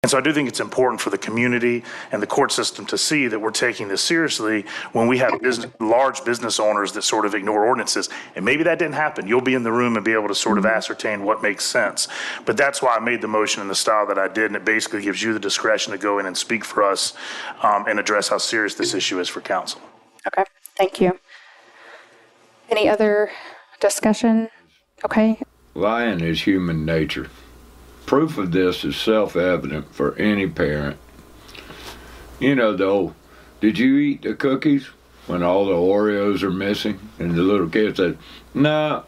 And so I do think it's important for the community and the court system to see that we're taking this seriously when we have large business owners that sort of ignore ordinances. And maybe that didn't happen. You'll be in the room and be able to sort of ascertain what makes sense. But that's why I made the motion in the style that I did, and it basically gives you the discretion to go in and speak for us and address how serious this issue is for council. Okay, thank you. Any other discussion? Okay. Lying is human nature. Proof of this is self-evident for any parent. You know, though, did you eat the cookies when all the Oreos are missing? And the little kid said, no.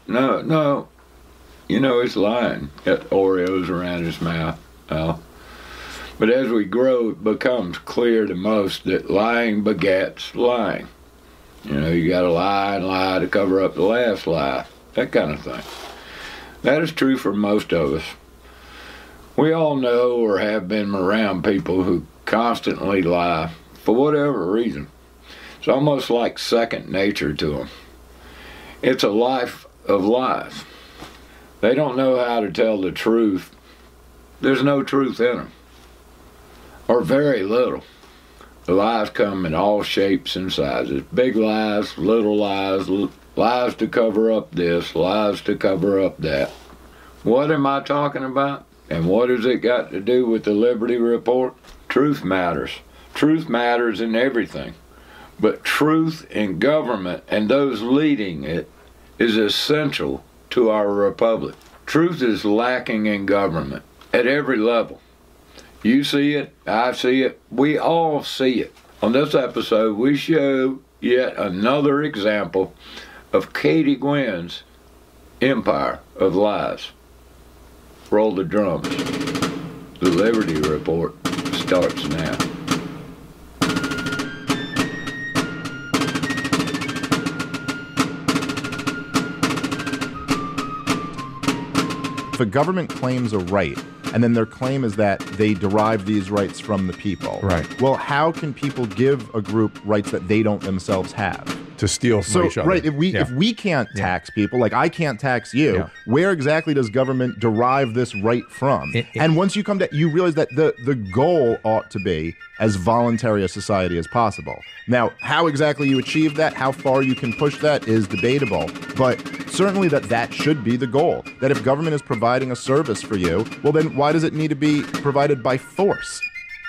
You know, he's lying. Got Oreos around his mouth. Well, but as we grow, it becomes clear to most that lying begets lying. You know, you got to lie and lie to cover up the last lie. That kind of thing. That is true for most of us. We all know or have been around people who constantly lie for whatever reason. It's almost like second nature to them. It's a life of lies. They don't know how to tell the truth. There's no truth in them, or very little. The lies come in all shapes and sizes. Big lies, little lies, lies to cover up this, lies to cover up that. What am I talking about? And what has it got to do with the Liberty Report? Truth matters. Truth matters in everything. But truth in government and those leading it is essential to our republic. Truth is lacking in government at every level. You see it, I see it, we all see it. On this episode, we show yet another example of Katie Gwynn's empire of lies. Roll the drums. The Liberty Report starts now. If a government claims a right, and then their claim is that they derive these rights from the people. Right. Well, how can people give a group rights that they don't themselves have? To steal from each other. Right, if we can't tax people, like I can't tax you, where exactly does government derive this right from? And once you come to, you realize that the goal ought to be as voluntary a society as possible. Now, how exactly you achieve that, how far you can push that is debatable, but certainly that should be the goal. That if government is providing a service for you, well then why does it need to be provided by force?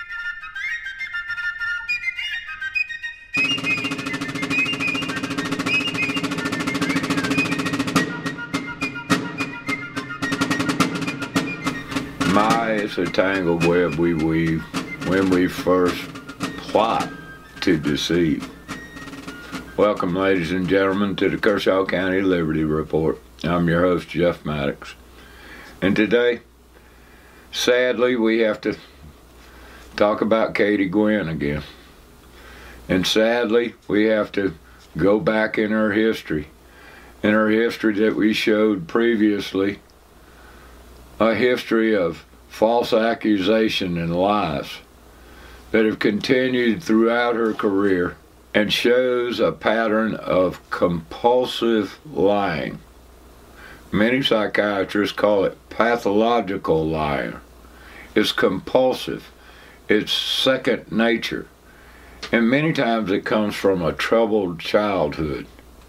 It's a tangled web we weave when we first plot to deceive. Welcome, ladies and gentlemen, to the Kershaw County Liberty Report. I'm your host, Jeff Maddox. And today, sadly, we have to talk about Katie Gwynn again. And sadly, we have to go back in her history. In her history that we showed previously, a history of false accusation and lies that have continued throughout her career and shows a pattern of compulsive lying. Many psychiatrists call it pathological lying. It's compulsive. It's second nature. And many times it comes from a troubled childhood.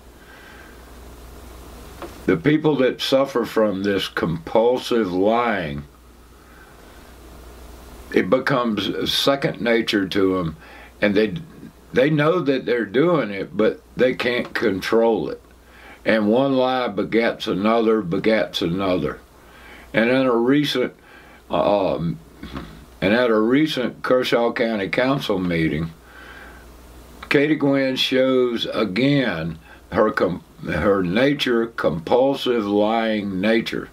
The people that suffer from this compulsive lying, it becomes second nature to them, and they know that they're doing it, but they can't control it. And one lie begets another, And at a recent Kershaw County Council meeting, Katie Gwynn shows again her nature, compulsive lying nature.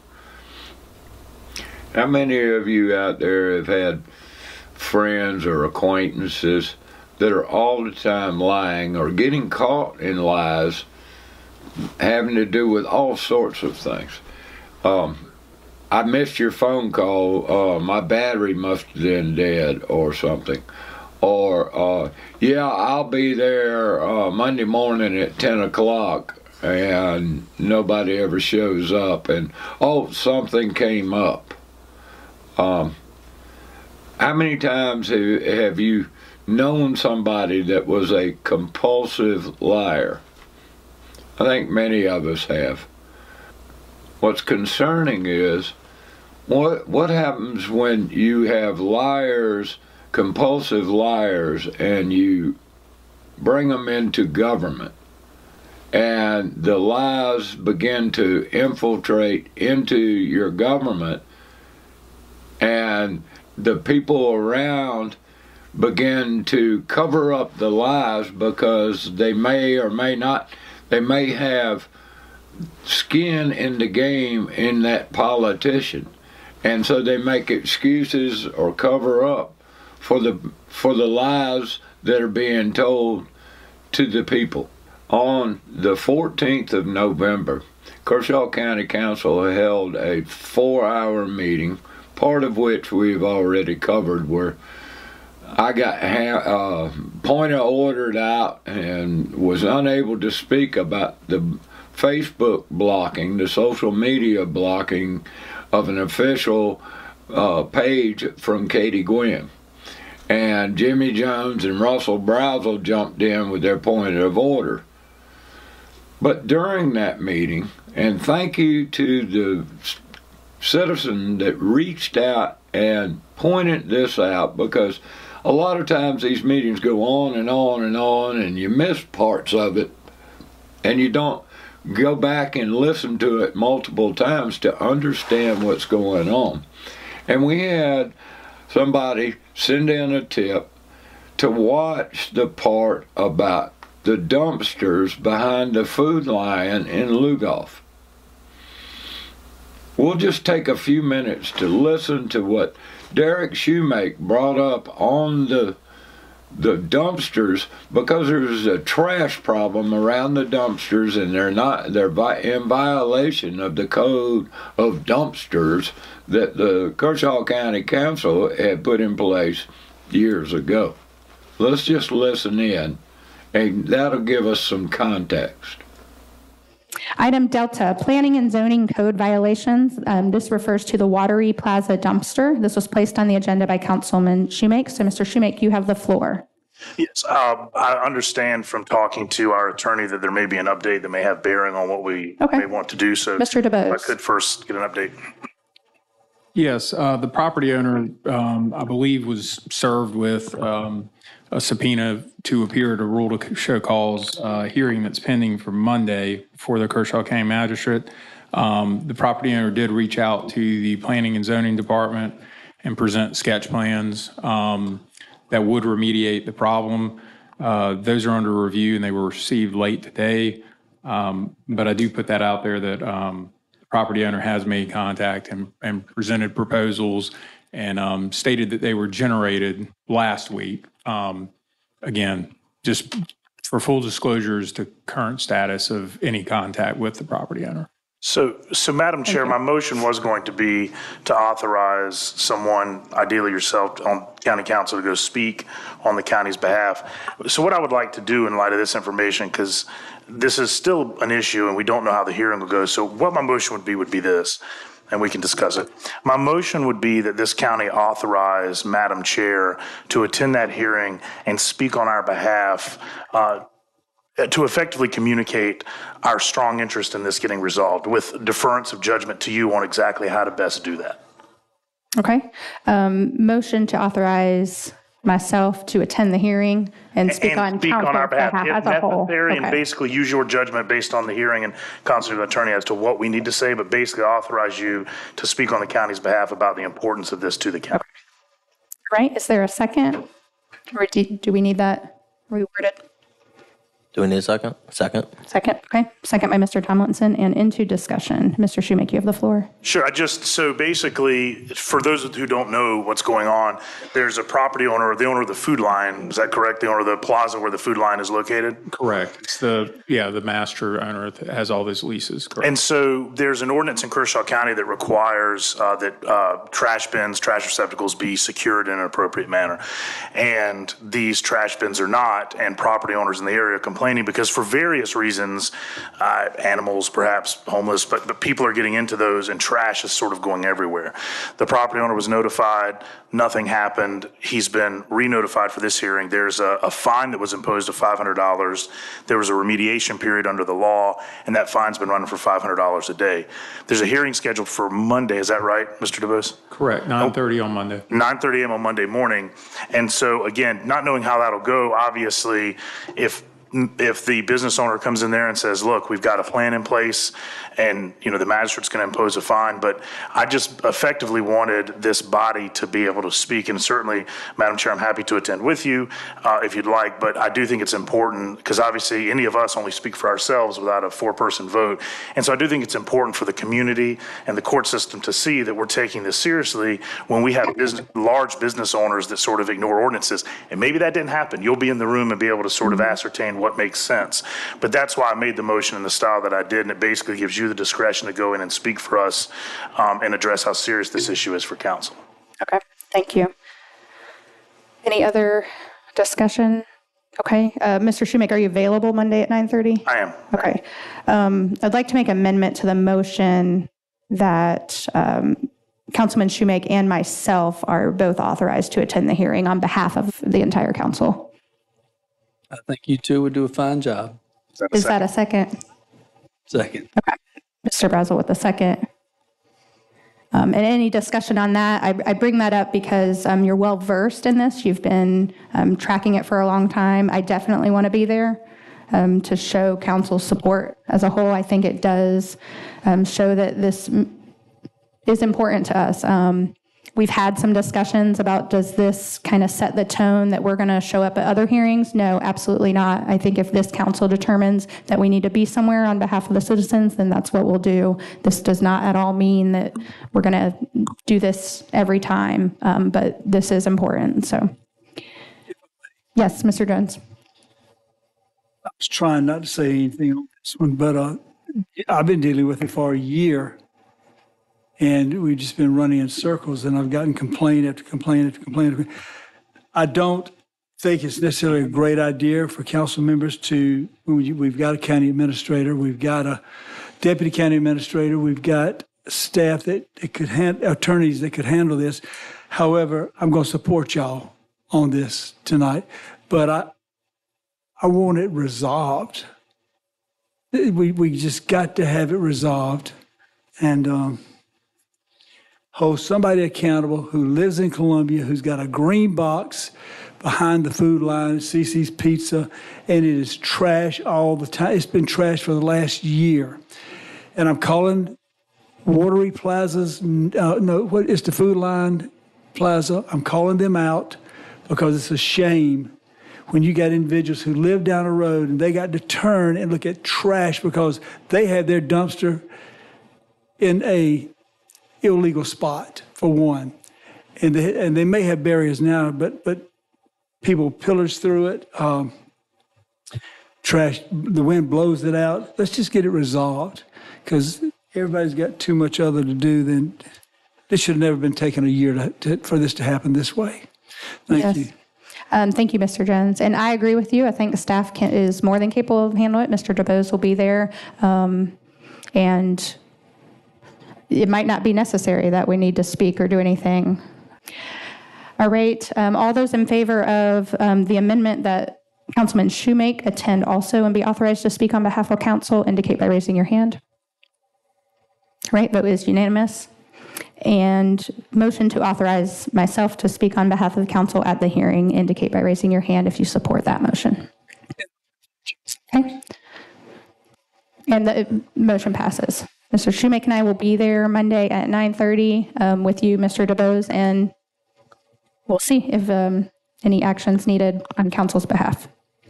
How many of you out there have had friends or acquaintances that are all the time lying or getting caught in lies having to do with all sorts of things? I missed your phone call, my battery must have been dead or something. Or, yeah, I'll be there Monday morning at 10 o'clock and nobody ever shows up. And, oh, something came up. How many times have you known somebody that was a compulsive liar? I think many of us have. What's concerning is what happens when you have liars, compulsive liars, and you bring them into government, and the lies begin to infiltrate into your government, and the people around begin to cover up the lies because they may or may not, they may have skin in the game in that politician, and so they make excuses or cover up for the lies that are being told to the people. On the 14th of November, Kershaw County Council held a 4-hour meeting, part of which we've already covered, where I got point of ordered out and was unable to speak about the Facebook blocking, the social media blocking of an official page from Katie Gwynn. And Jimmy Jones and Russell Brazel jumped in with their point of order. But during that meeting, and thank you to the citizen that reached out and pointed this out, because a lot of times these meetings go on and on and on, and you miss parts of it, and you don't go back and listen to it multiple times to understand what's going on. And we had somebody send in a tip to watch the part about the dumpsters behind the Food Lion in Lugoff. We'll just take a few minutes to listen to what Derek Shoemake brought up on the dumpsters, because there's a trash problem around the dumpsters, and they're in violation of the code of dumpsters that the Kershaw County Council had put in place years ago. Let's just listen in, and that'll give us some context. Item Delta, planning and zoning code violations. This refers to the Watery Plaza dumpster. This was placed on the agenda by Councilman Shoemake. So, Mr. Shoemake, you have the floor. Yes, I understand from talking to our attorney that there may be an update that may have bearing on what we may want to do. So, Mr. DeBose. If I could first get an update. Yes, the property owner, I believe, was served with a subpoena to appear at a rule to show cause hearing that's pending for Monday for the Kershaw County Magistrate. The property owner did reach out to the Planning and Zoning Department and present sketch plans that would remediate the problem. Those are under review and they were received late today. But I do put that out there that the property owner has made contact and presented proposals and stated that they were generated last week. Again, just for full disclosures, the current status of any contact with the property owner. So Madam Chair, my motion was going to be to authorize someone, ideally yourself, on county council to go speak on the county's behalf. So what I would like to do in light of this information, because this is still an issue and we don't know how the hearing will go. So what my motion would be this, and we can discuss it. My motion would be that this county authorize Madam Chair to attend that hearing and speak on our behalf, to effectively communicate our strong interest in this getting resolved with deference of judgment to you on exactly how to best do that. Okay. Motion to authorize myself to attend the hearing and speak on our behalf as a whole. Okay. And basically use your judgment based on the hearing and consult with the attorney as to what we need to say, but basically authorize you to speak on the county's behalf about the importance of this to the county. Okay. Right. Is there a second? Or do we need that reworded? Do we need a second? Second. Second. Okay. Second by Mr. Tomlinson, and into discussion. Mr. Shoemake, you have the floor. Sure. So basically, for those who don't know what's going on, there's a property owner, the owner of the Food Lion. Is that correct? The owner of the plaza where the Food Lion is located? Correct. It's the master owner that has all those leases. Correct. And so there's an ordinance in Kershaw County that requires that trash bins, trash receptacles be secured in an appropriate manner. And these trash bins are not, and property owners in the area complain complaining because for various reasons, animals, perhaps homeless, but people are getting into those and trash is sort of going everywhere. The property owner was notified, nothing happened. He's been re-notified for this hearing. There's a fine that was imposed of $500. There was a remediation period under the law, and that fine's been running for $500 a day. There's a hearing scheduled for Monday, is that right, Mr. DeBose? Correct, 9:30 on Monday. 9:30 a.m. on Monday morning. And so again, not knowing how that'll go, obviously, if the business owner comes in there and says, look, we've got a plan in place and, the magistrate's going to impose a fine, but I just effectively wanted this body to be able to speak. And certainly, Madam Chair, I'm happy to attend with you if you'd like, but I do think it's important because obviously any of us only speak for ourselves without a 4-person vote. And so I do think it's important for the community and the court system to see that we're taking this seriously when we have large business owners that sort of ignore ordinances. And maybe that didn't happen. You'll be in the room and be able to sort of ascertain what makes sense. But that's why I made the motion in the style that I did, and it basically gives you the discretion to go in and speak for us and address how serious this issue is for council. Okay, thank you. Any other discussion? Okay, Mr. Shoemaker, are you available Monday at 9:30? I am. Okay. I'd like to make amendment to the motion that Councilman Shoemaker and myself are both authorized to attend the hearing on behalf of the entire council. I think you two would do a fine job. Is that a second? Second. Okay. Mr. Brazel with the second. And any discussion on that? I bring that up because you're well versed in this. You've been tracking it for a long time. I definitely want to be there to show council's support as a whole. I think it does show that this is important to us. We've had some discussions about, does this kind of set the tone that we're going to show up at other hearings? No, absolutely not. I think if this council determines that we need to be somewhere on behalf of the citizens, then that's what we'll do. This does not at all mean that we're going to do this every time, but this is important. So, yes, Mr. Jones. I was trying not to say anything on this one, but I've been dealing with it for a year. And we've just been running in circles, and I've gotten complaint after complaint after complaint. I don't think it's necessarily a great idea for council members to, we've got a county administrator, we've got a deputy county administrator, we've got staff that could attorneys that could handle this. However, I'm going to support y'all on this tonight, but I want it resolved. We just got to have it resolved, and hold somebody accountable who lives in Columbia, who's got a green box behind the food line, CC's Pizza, and it is trash all the time. It's been trash for the last year. And I'm calling Watery Plazas, what is the Food Line Plaza? I'm calling them out because it's a shame when you got individuals who live down the road and they got to turn and look at trash because they have their dumpster in a illegal spot, for one. And they may have barriers now, but people pillage through it. Trash, the wind blows it out. Let's just get it resolved, because everybody's got too much other to do than, this should have never been taken a year for this to happen this way. Thank you. Thank you, Mr. Jones. And I agree with you. I think the staff is more than capable of handling it. Mr. DeBose will be there. And it might not be necessary that we need to speak or do anything. All right. All those in favor of the amendment that Councilman Shoemake attend also and be authorized to speak on behalf of council indicate by raising your hand. All right. Vote is unanimous. And motion to authorize myself to speak on behalf of the council at the hearing indicate by raising your hand if you support that motion. Okay. And the motion passes. Mr. Shoemake and I will be there Monday at 9:30 with you, Mr. DeBose, and we'll see if any actions needed on council's behalf.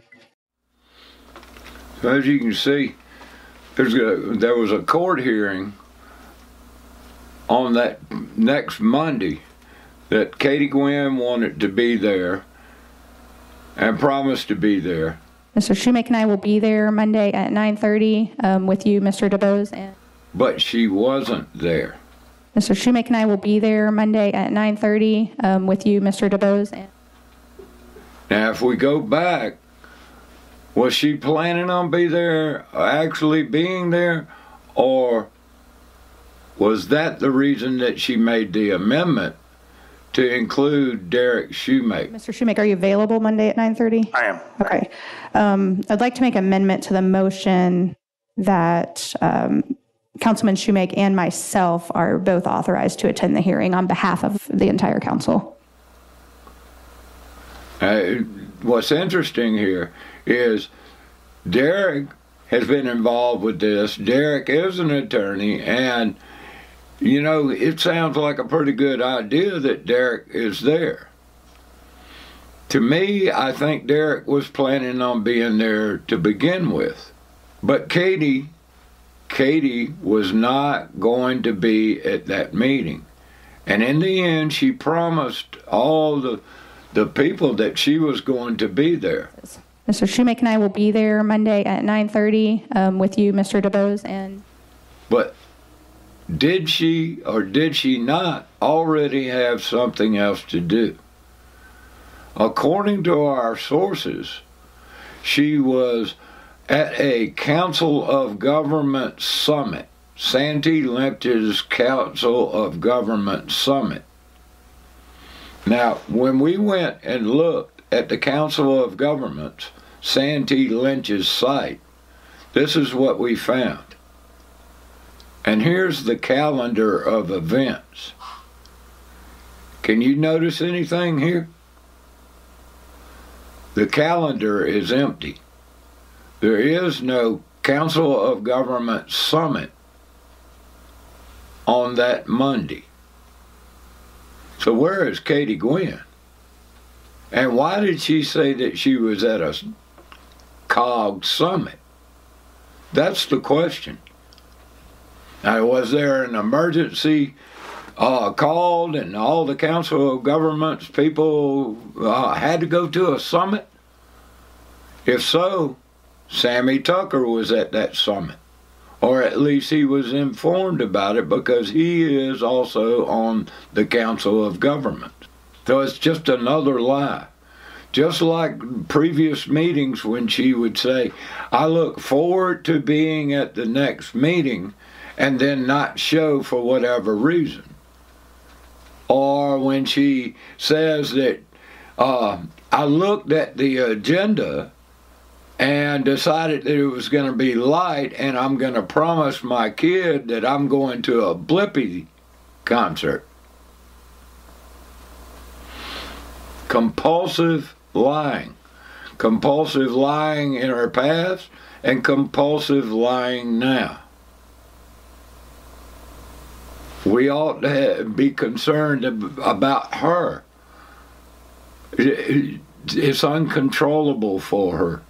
So as you can see, there was a court hearing on that next Monday that Katie Gwynn wanted to be there and promised to be there. Mr. Shoemake and I will be there Monday at 9:30 with you, Mr. DeBose, and but she wasn't there. Mr. Shoemake and I will be there Monday at 9:30 with you, Mr. DeBose. Now, if we go back Was she planning on actually being there, or was that the reason that she made the amendment to include Derek Shoemaker? Mr. Shoemaker, are you available Monday at 9:30? I am. Okay. I'd like to make an amendment to the motion that Councilman Shoemaker and myself are both authorized to attend the hearing on behalf of the entire council. What's interesting here is Derek has been involved with this. Derek is an attorney, and, you know, it sounds like a pretty good idea that Derek is there. To me, I think Derek was planning on being there to begin with. But Katie was not going to be at that meeting. And in the end, she promised all the people that she was going to be there. Mr. Shoemaker and I will be there Monday at 9:30 with you, Mr. DuBose. And But did she or did she not already have something else to do? According to our sources, she was at a Council of Government Summit, Santee Lynch's Council of Government Summit. Now, when we went and looked at the Council of Governments, Santee Lynch's site, this is what we found. And here's the calendar of events. Can you notice anything here? The calendar is empty. There is no Council of Government Summit on that Monday. So where is Katie Gwynn? And why did she say that she was at a COG summit? That's the question. Now, was there an emergency called and all the Council of Governments people had to go to a summit? If so, Sammy Tucker was at that summit. Or at least he was informed about it because he is also on the Council of Government. So it's just another lie. Just like previous meetings when she would say, I look forward to being at the next meeting, and then not show for whatever reason. Or when she says that I looked at the agenda and decided that it was going to be light, and I'm going to promise my kid that I'm going to a Blippi concert. Compulsive lying. Compulsive lying in her past and compulsive lying now. We ought to be concerned about her. It's uncontrollable for her.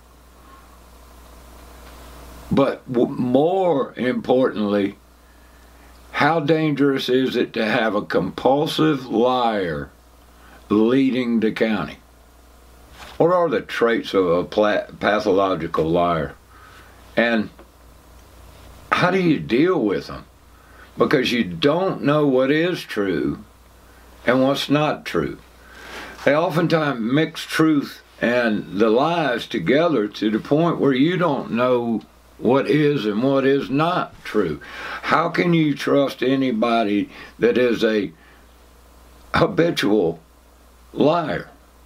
But more importantly, how dangerous is it to have a compulsive liar leading the county? What are the traits of a pathological liar? And how do you deal with them? Because you don't know what is true and what's not true. They oftentimes mix truth and the lies together to the point where you don't know what is and what is not true. How can you trust anybody that is a habitual liar?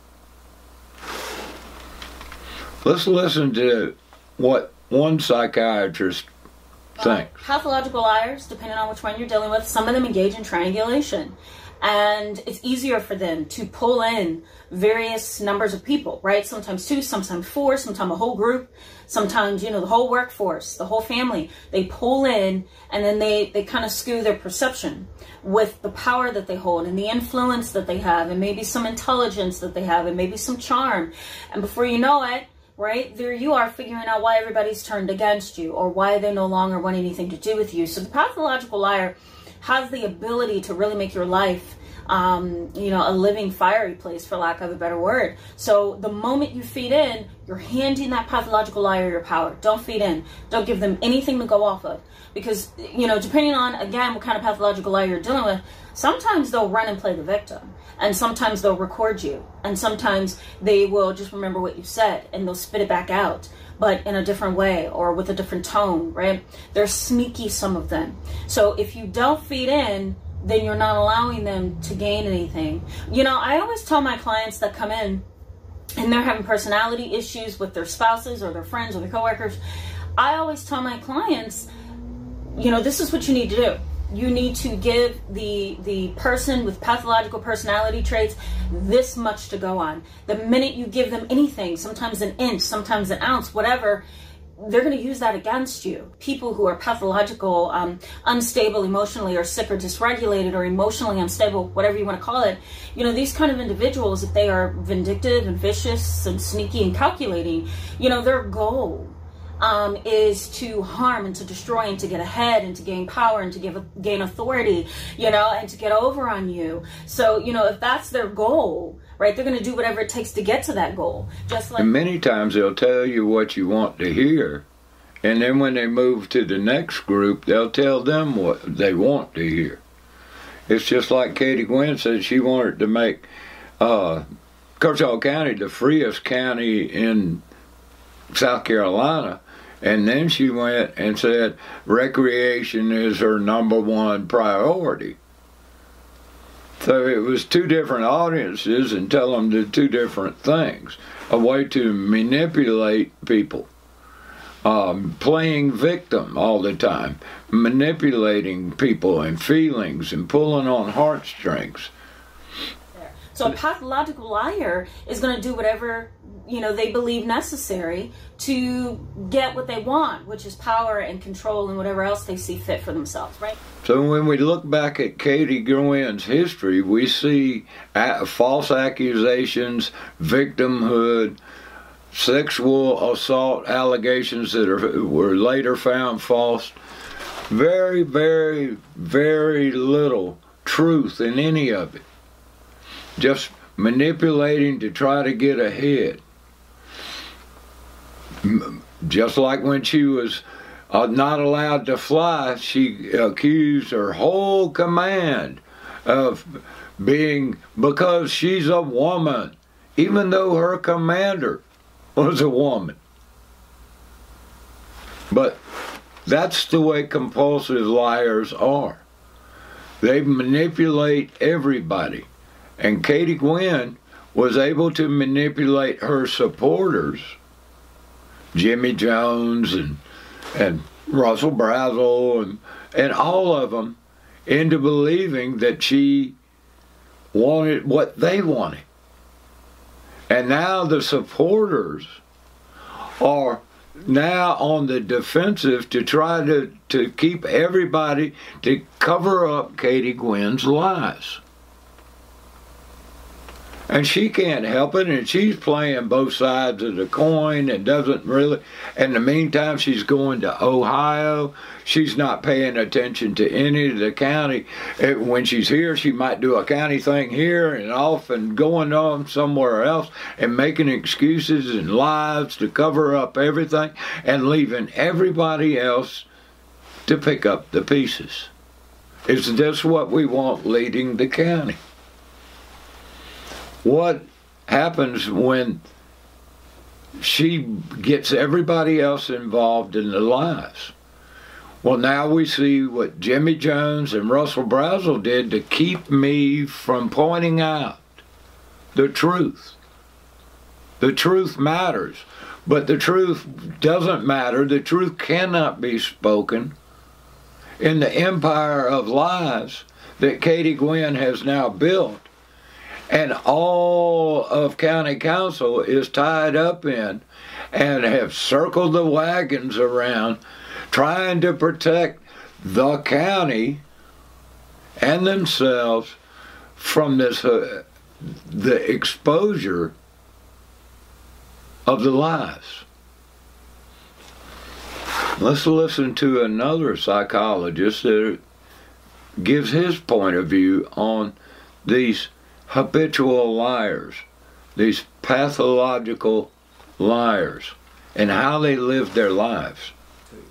Let's listen to what one psychiatrist thinks. Pathological liars, depending on which one you're dealing with, some of them engage in triangulation. And it's easier for them to pull in various numbers of people, right? Sometimes 2, sometimes 4, sometimes a whole group, sometimes, the whole workforce, the whole family. They pull in and then they kind of skew their perception with the power that they hold and the influence that they have and maybe some intelligence that they have and maybe some charm. And before you know it, right, there you are figuring out why everybody's turned against you or why they no longer want anything to do with you. So the pathological liar has the ability to really make your life, a living fiery place, for lack of a better word. So the moment you feed in, you're handing that pathological liar your power. Don't feed in. Don't give them anything to go off of. Because, depending on, again, what kind of pathological liar you're dealing with, sometimes they'll run and play the victim. And sometimes they'll record you, and sometimes they will just remember what you said and they'll spit it back out, but in a different way or with a different tone, right? They're sneaky, some of them. So if you don't feed in, then you're not allowing them to gain anything. I always tell my clients that come in and they're having personality issues with their spouses or their friends or their coworkers, I always tell my clients, this is what you need to do. You need to give the person with pathological personality traits this much to go on. The minute you give them anything, sometimes an inch, sometimes an ounce, whatever, they're going to use that against you. People who are pathological, unstable emotionally, or sick or dysregulated or emotionally unstable, whatever you want to call it, these kind of individuals, if they are vindictive and vicious and sneaky and calculating, their goal is to harm and to destroy and to get ahead and to gain power and to gain authority, and to get over on you. So, if that's their goal, right, they're going to do whatever it takes to get to that goal. Just like, and many times they'll tell you what you want to hear, and then when they move to the next group, they'll tell them what they want to hear. It's just like Katie Gwynn said she wanted to make Kershaw County the freest county in South Carolina. And then she went and said recreation is her #1 priority. So it was two different audiences and tell them the two different things. A way to manipulate people. Playing victim all the time. Manipulating people and feelings and pulling on heartstrings. So a pathological liar is going to do whatever they believe necessary to get what they want, which is power and control and whatever else they see fit for themselves, right? So when we look back at Katie Gwynn's history, we see false accusations, victimhood, sexual assault allegations that were later found false. Very, very, very little truth in any of it. Just manipulating to try to get ahead. Just like when she was not allowed to fly, she accused her whole command of being, because she's a woman, even though her commander was a woman. But that's the way compulsive liars are. They manipulate everybody. And Katie Gwynn was able to manipulate her supporters, Jimmy Jones and Russell Brazel and all of them, into believing that she wanted what they wanted. And now the supporters are now on the defensive to try to keep everybody to cover up Katie Gwynn's lies. And she can't help it, and she's playing both sides of the coin and doesn't really. In the meantime, she's going to Ohio. She's not paying attention to any of the county. When she's here, she might do a county thing here and off and going on somewhere else and making excuses and lies to cover up everything and leaving everybody else to pick up the pieces. Is this what we want leading the county? What happens when she gets everybody else involved in the lies? Well, now we see what Jimmy Jones and Russell Brazel did to keep me from pointing out the truth. The truth matters, but the truth doesn't matter. The truth cannot be spoken in the empire of lies that Katie Gwynn has now built. And all of county council is tied up in and have circled the wagons around trying to protect the county and themselves from this the exposure of the lies. Let's listen to another psychologist that gives his point of view on these habitual liars, these pathological liars, and how they live their lives.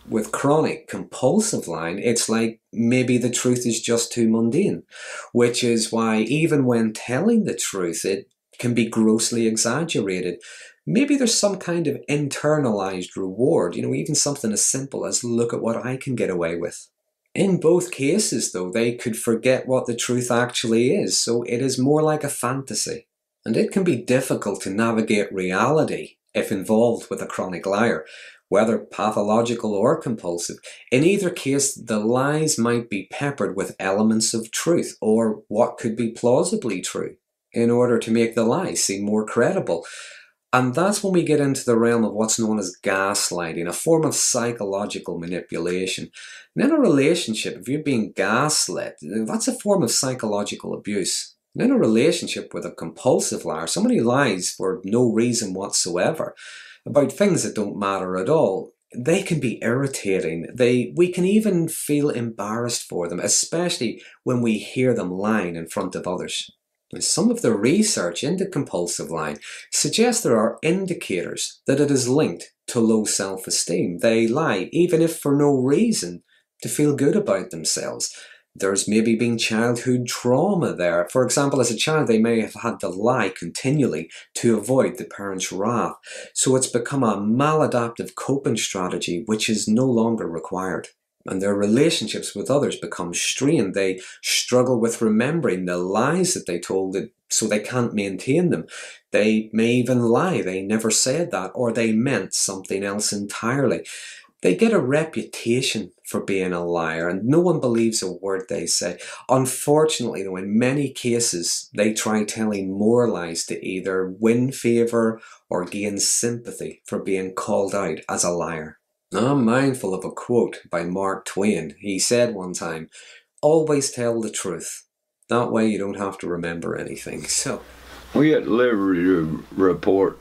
with chronic compulsive lying, it's like maybe the truth is just too mundane, which is why even when telling the truth, it can be grossly exaggerated. Maybe there's some kind of internalized reward, even something as simple as look at what I can get away with. In both cases, though, they could forget what the truth actually is, so it is more like a fantasy. And it can be difficult to navigate reality if involved with a chronic liar, whether pathological or compulsive. In either case, the lies might be peppered with elements of truth, or what could be plausibly true, in order to make the lie seem more credible. And that's when we get into the realm of what's known as gaslighting, a form of psychological manipulation. And in a relationship, if you're being gaslit, that's a form of psychological abuse. And in a relationship with a compulsive liar, somebody lies for no reason whatsoever about things that don't matter at all, they can be irritating. We can even feel embarrassed for them, especially when we hear them lying in front of others. Some of the research into compulsive lying suggests there are indicators that it is linked to low self-esteem. They lie, even if for no reason, to feel good about themselves. There's maybe been childhood trauma there. For example, as a child, they may have had to lie continually to avoid the parents' wrath. So it's become a maladaptive coping strategy which is no longer required. And their relationships with others become strained. They struggle with remembering the lies that they told, so they can't maintain them. They may even lie, they never said that, or they meant something else entirely. They get a reputation for being a liar, and no one believes a word they say. Unfortunately, though, in many cases, they try telling more lies to either win favour or gain sympathy for being called out as a liar. I'm mindful of a quote by Mark Twain. He said one time, "Always tell the truth. That way you don't have to remember anything." So, we at Liberty Report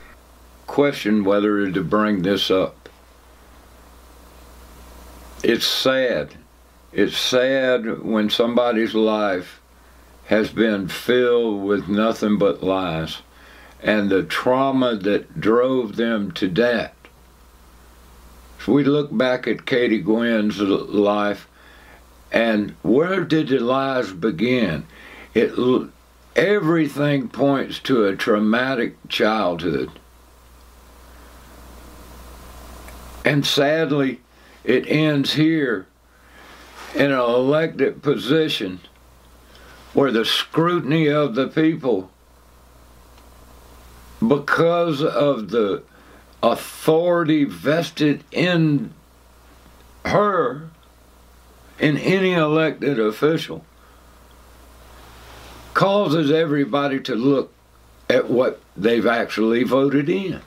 questioned whether to bring this up. It's sad. It's sad when somebody's life has been filled with nothing but lies and the trauma that drove them to that. If we look back at Katie Gwynn's life, and where did the lies begin? Everything points to a traumatic childhood. And sadly, it ends here in an elected position where the scrutiny of the people, because of the authority vested in her, in any elected official, causes everybody to look at what they've actually voted in.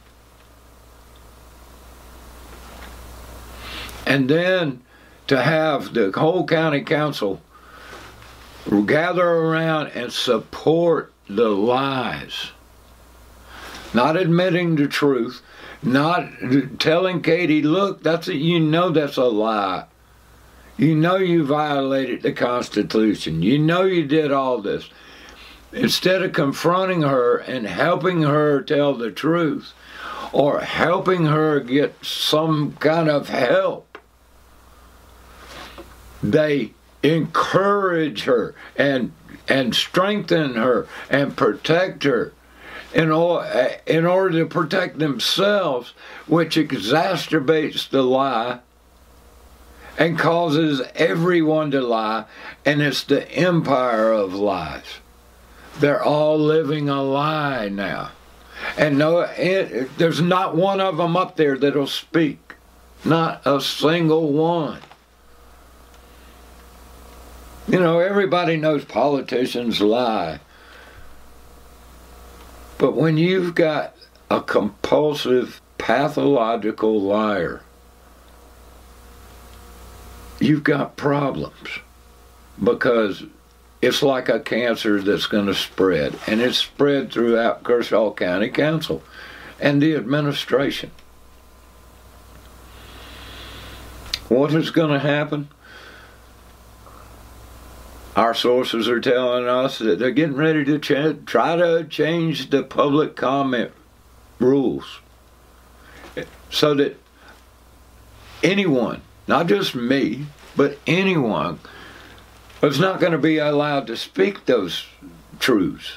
And then to have the whole county council gather around and support the lies, not admitting the truth, not telling Katie, look, that's a lie. You know you violated the Constitution. You know you did all this. Instead of confronting her and helping her tell the truth or helping her get some kind of help, they encourage her and strengthen her and protect her in order to protect themselves, which exacerbates the lie and causes everyone to lie, and it's the empire of lies. They're all living a lie now. And there's not one of them up there that'll speak. Not a single one. Everybody knows politicians lie. But when you've got a compulsive, pathological liar, you've got problems, because it's like a cancer that's going to spread, and it's spread throughout Kershaw County Council and the administration. What is going to happen? Our sources are telling us that they're getting ready to try to change the public comment rules so that anyone, not just me, but anyone, is not going to be allowed to speak those truths.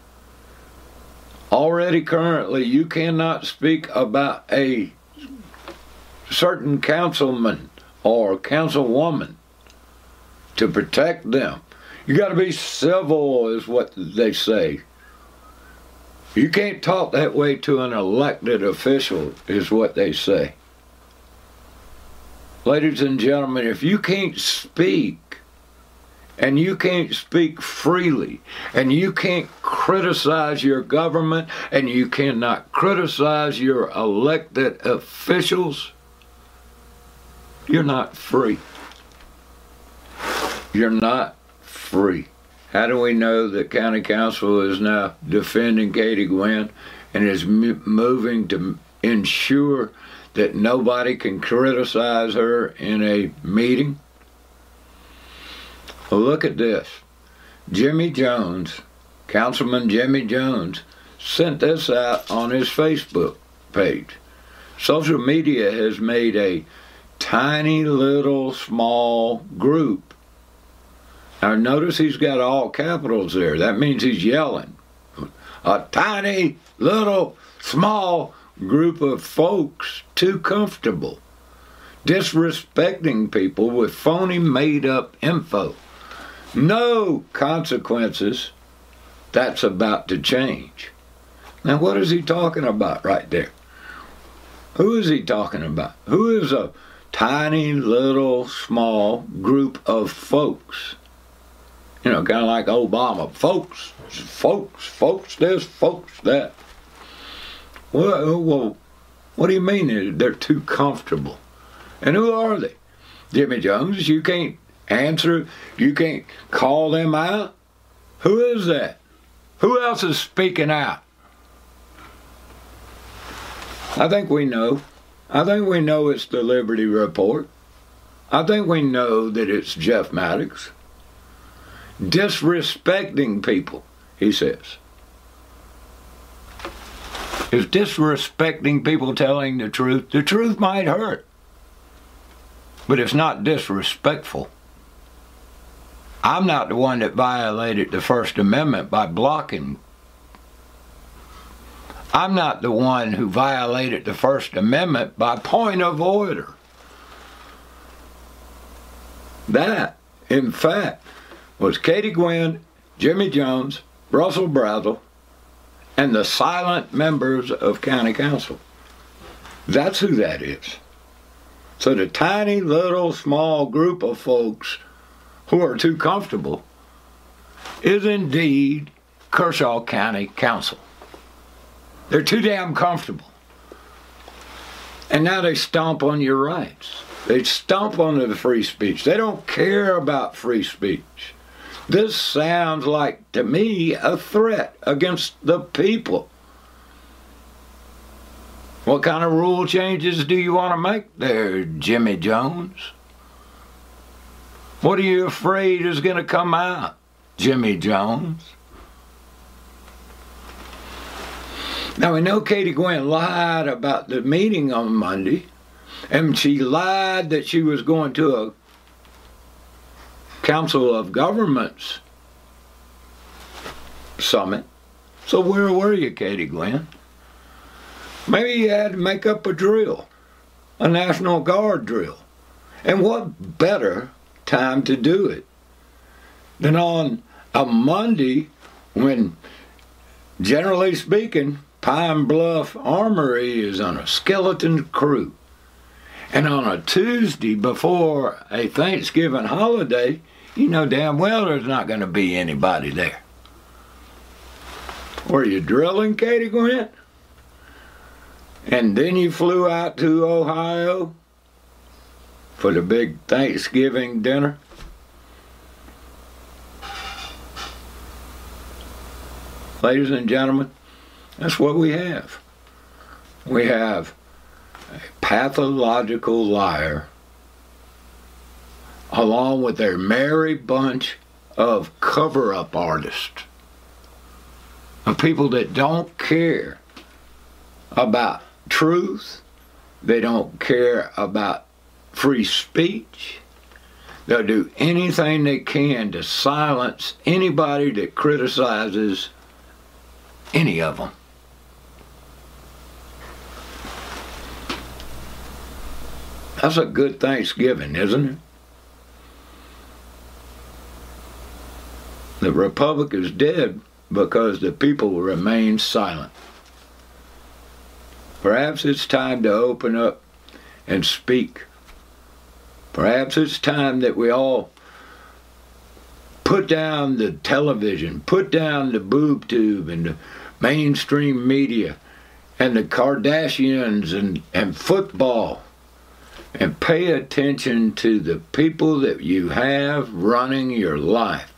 Already currently, you cannot speak about a certain councilman or councilwoman to protect them. You got to be civil, is what they say. You can't talk that way to an elected official, is what they say. Ladies and gentlemen, if you can't speak, and you can't speak freely, and you can't criticize your government, and you cannot criticize your elected officials, you're not free. You're not free. How do we know that County Council is now defending Katie Gwinn and is moving to ensure that nobody can criticize her in a meeting? Well, look at this. Jimmy Jones, Councilman Jimmy Jones, sent this out on his Facebook page. Social media has made a tiny little small group. Now notice he's got all capitals there. That means he's yelling. A tiny little small group of folks too comfortable, disrespecting people with phony made up info. No consequences. That's about to change. Now what is he talking about right there? Who is he talking about? Who is a tiny little small group of folks? You know, kind of like Obama. Folks this, folks that. Well, what do you mean they're too comfortable? And who are they? Jimmy Jones, you can't answer, you can't call them out? Who is that? Who else is speaking out? I think we know. I think we know it's the Liberty Report. I think we know that it's Jeff Maddox. Disrespecting people, he says. Is disrespecting people telling the truth? The truth might hurt, but it's not disrespectful. I'm not the one that violated the First Amendment by blocking. I'm not the one who violated the First Amendment by point of order. That, in fact, was Katie Gwinn, Jimmy Jones, Russell Bradle, and the silent members of County Council. That's who that is. So the tiny little small group of folks who are too comfortable is indeed Kershaw County Council. They're too damn comfortable. And now they stomp on your rights. They stomp on the free speech. They don't care about free speech. This sounds like, to me, a threat against the people. What kind of rule changes do you want to make there, Jimmy Jones? What are you afraid is going to come out, Jimmy Jones? Now, we know Katie Gwinn lied about the meeting on Monday, and she lied that she was going to a Council of Governments summit. So where were you, Katie Gwinn? Maybe you had to make up a drill, a National Guard drill. And what better time to do it than on a Monday when, generally speaking, Pine Bluff Armory is on a skeleton crew. And on a Tuesday before a Thanksgiving holiday, you know damn well there's not going to be anybody there. Were you drilling, Katie Gwinn? And then you flew out to Ohio for the big Thanksgiving dinner? Ladies and gentlemen, that's what we have. We have a pathological liar along with their merry bunch of cover-up artists, of people that don't care about truth, they don't care about free speech. They'll do anything they can to silence anybody that criticizes any of them. That's a good Thanksgiving, isn't it? The republic is dead because the people remain silent. Perhaps it's time to open up and speak. Perhaps it's time that we all put down the television, put down the boob tube and the mainstream media and the Kardashians and football, and pay attention to the people that you have running your life.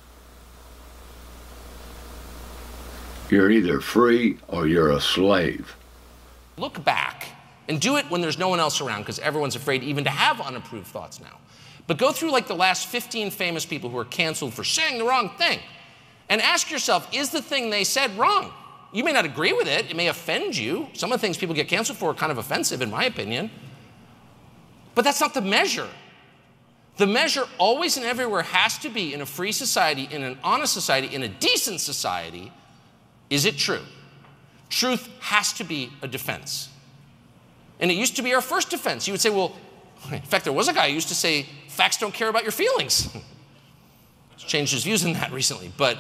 You're either free or you're a slave. Look back and do it when there's no one else around, because everyone's afraid even to have unapproved thoughts now. But go through like the last 15 famous people who are canceled for saying the wrong thing and ask yourself, is the thing they said wrong? You may not agree with it. It may offend you. Some of the things people get canceled for are kind of offensive, in my opinion. But that's not the measure. The measure always and everywhere has to be, in a free society, in an honest society, in a decent society, is it true? Truth has to be a defense. And it used to be our first defense. You would say, well, in fact, there was a guy who used to say, facts don't care about your feelings. He's changed his views on that recently, but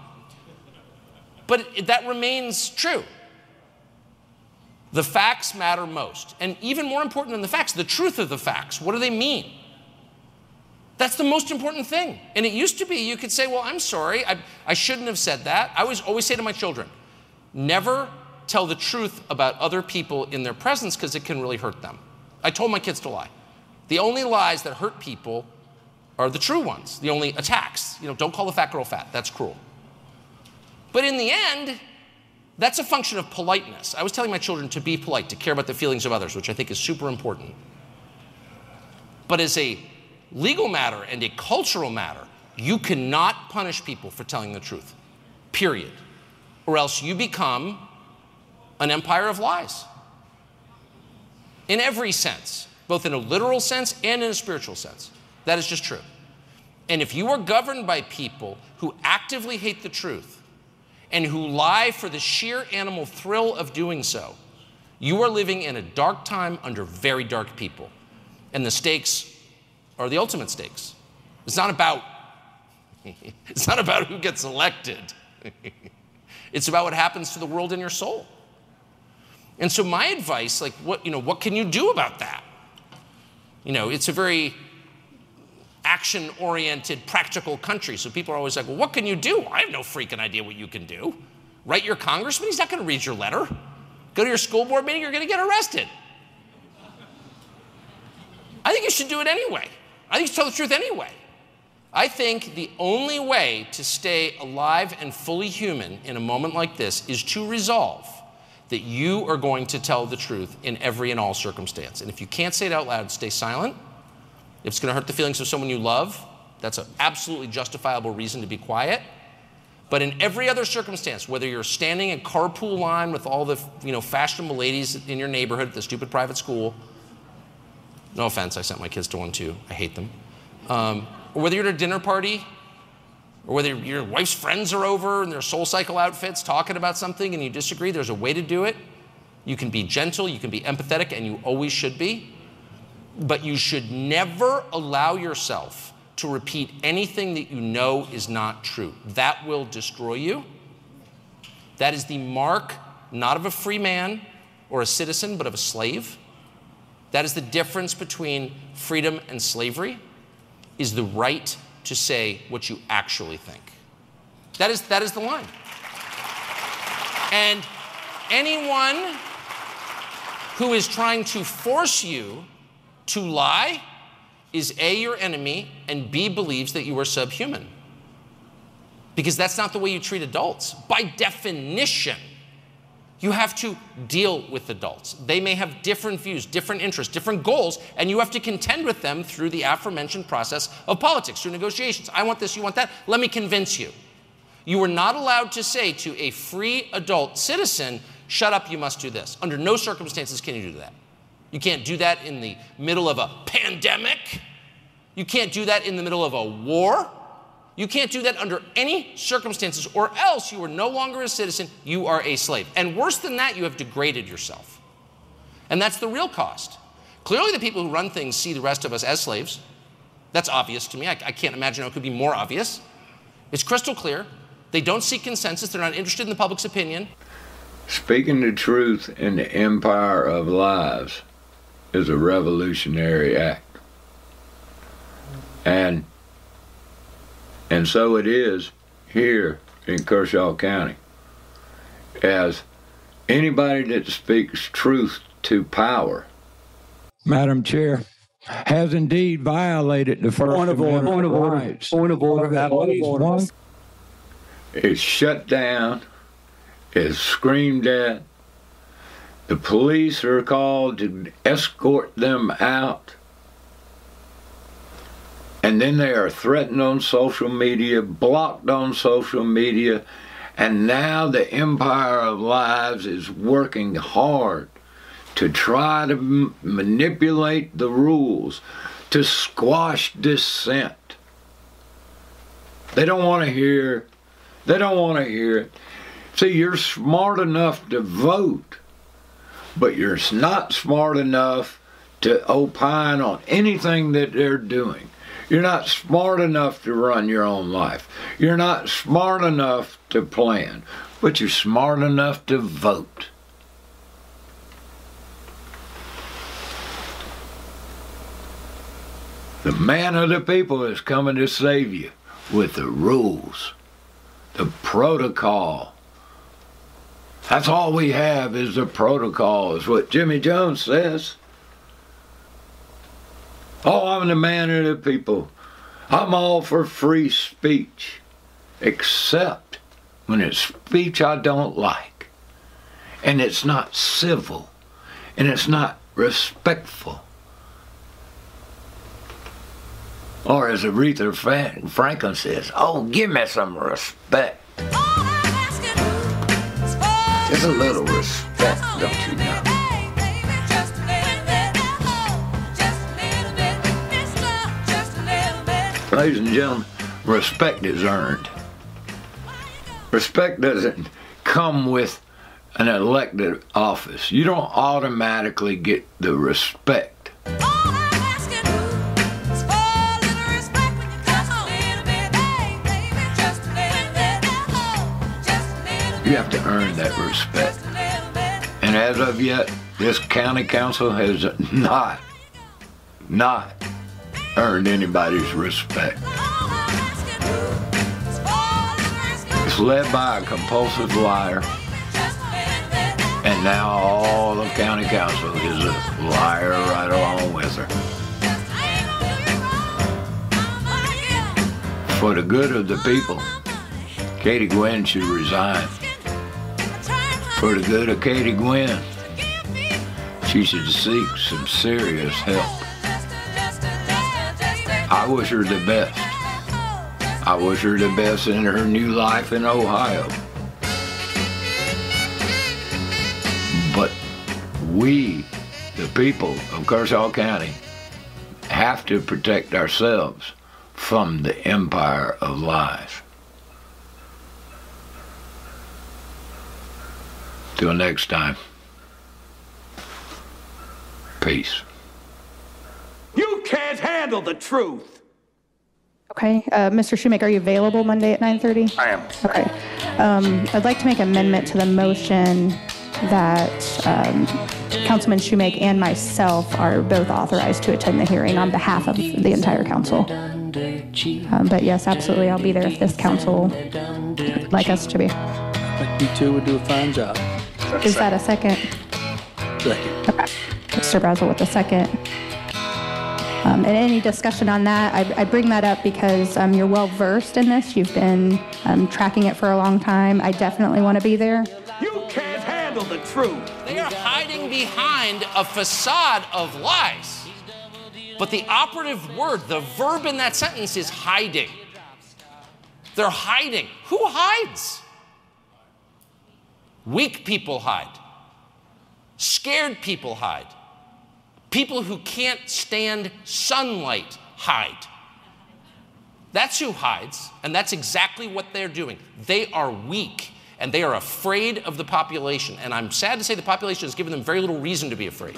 that remains true. The facts matter most. And even more important than the facts, the truth of the facts. What do they mean? That's the most important thing. And it used to be, you could say, well, I'm sorry, I shouldn't have said that. I always say to my children, never tell the truth about other people in their presence, because it can really hurt them. I told my kids to lie. The only lies that hurt people are the true ones, the only attacks. Don't call the fat girl fat, that's cruel. But in the end, that's a function of politeness. I was telling my children to be polite, to care about the feelings of others, which I think is super important. But as a legal matter and a cultural matter, you cannot punish people for telling the truth, period. Or else you become an empire of lies. In every sense, both in a literal sense and in a spiritual sense. That is just true. And if you are governed by people who actively hate the truth and who lie for the sheer animal thrill of doing so, you are living in a dark time under very dark people. And the stakes are the ultimate stakes. It's not about who gets elected. It's about what happens to the world and your soul. And so my advice, what can you do about that? It's a very action-oriented, practical country. So people are always like, well, what can you do? I have no freaking idea what you can do. Write your congressman, he's not going to read your letter. Go to your school board meeting, you're going to get arrested. I think you should do it anyway. I think you should tell the truth anyway. I think the only way to stay alive and fully human in a moment like this is to resolve that you are going to tell the truth in every and all circumstance. And if you can't say it out loud, stay silent. If it's going to hurt the feelings of someone you love, that's an absolutely justifiable reason to be quiet. But in every other circumstance, whether you're standing in carpool line with all the fashionable ladies in your neighborhood at the stupid private school, no offense, I sent my kids to one too, I hate them. Or whether you're at a dinner party, or whether your wife's friends are over in their SoulCycle outfits talking about something and you disagree, there's a way to do it. You can be gentle, you can be empathetic, and you always should be. But you should never allow yourself to repeat anything that you know is not true. That will destroy you. That is the mark not of a free man or a citizen, but of a slave. That is the difference between freedom and slavery, is the right to say what you actually think. That is the line. And anyone who is trying to force you to lie is A, your enemy, and B, believes that you are subhuman. Because that's not the way you treat adults. By definition, you have to deal with adults. They may have different views, different interests, different goals, and you have to contend with them through the aforementioned process of politics, through negotiations. I want this, you want that, let me convince you. You are not allowed to say to a free adult citizen, shut up, you must do this. Under no circumstances can you do that. You can't do that in the middle of a pandemic pandemic. You can't do that in the middle of a war. You can't do that under any circumstances, or else you are no longer a citizen, you are a slave. And worse than that, you have degraded yourself. And that's the real cost. Clearly, the people who run things see the rest of us as slaves. That's obvious to me. I can't imagine how it could be more obvious. It's crystal clear. They don't seek consensus. They're not interested in the public's opinion. Speaking the truth in the empire of lies is a revolutionary act. And so it is here in Kershaw County. As anybody that speaks truth to power, Madam Chair, has indeed violated the First Amendment rights. Point of order. is shut down, is screamed at. The police are called to escort them out. And then they are threatened on social media, blocked on social media, and now the empire of lies is working hard to try to manipulate the rules, to squash dissent. They don't want to hear. They don't want to hear it. See, you're smart enough to vote, but you're not smart enough to opine on anything that they're doing. You're not smart enough to run your own life. You're not smart enough to plan, but you're smart enough to vote. The man of the people is coming to save you with the rules, the protocol. That's all we have is the protocol, is what Jimmy Jones says. Oh, I'm the man of the people. I'm all for free speech, except when it's speech I don't like, and it's not civil, and it's not respectful. Or as Aretha Franklin says, oh, give me some respect. Just a little respect, don't you know? Ladies and gentlemen, respect is earned. Respect doesn't come with an elected office. You don't automatically get the respect. You have to earn that respect. And as of yet, this county council has not earned anybody's respect. It's led by a compulsive liar, and now all of county council is a liar right along with her. For the good of the people, Katie Gwynn should resign. For the good of Katie Gwynn, she should seek some serious help. I wish her the best. I wish her the best in her new life in Ohio. But we, the people of Kershaw County, have to protect ourselves from the empire of lies. Till next time, peace. You can't handle the truth. Okay, Mr. Shoemaker, are you available Monday at 9:30? I am. Okay. I'd like to make an amendment to the motion that Councilman Shoemaker and myself are both authorized to attend the hearing on behalf of the entire council. But yes, absolutely, I'll be there if this council would like us to be. I think you two would do a fine job. Is that a second? Second. Okay. Mr. Brazel with a second. And any discussion on that, I bring that up because you're well versed in this. You've been tracking it for a long time. I definitely want to be there. You can't handle the truth. They are hiding behind a facade of lies. But the operative word, the verb in that sentence is hiding. They're hiding. Who hides? Weak people hide. Scared people hide. People who can't stand sunlight hide. That's who hides, and that's exactly what they're doing. They are weak, and they are afraid of the population. And I'm sad to say the population has given them very little reason to be afraid.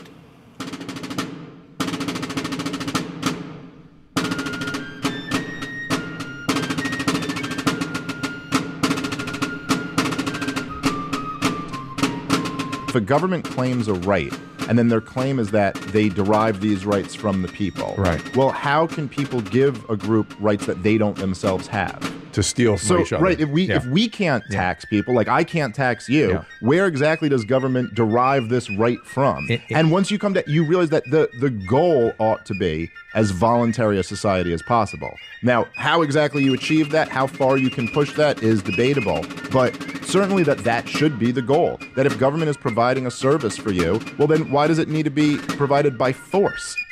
If a government claims a right, and then their claim is that they derive these rights from the people. Right. Well, how can people give a group rights that they don't themselves have? To steal from each other. Right, if we can't tax people, like I can't tax you, where exactly does government derive this right from? And once you come to, you realize that the goal ought to be as voluntary a society as possible. Now, how exactly you achieve that, how far you can push that is debatable, but certainly that should be the goal. That if government is providing a service for you, well then why does it need to be provided by force?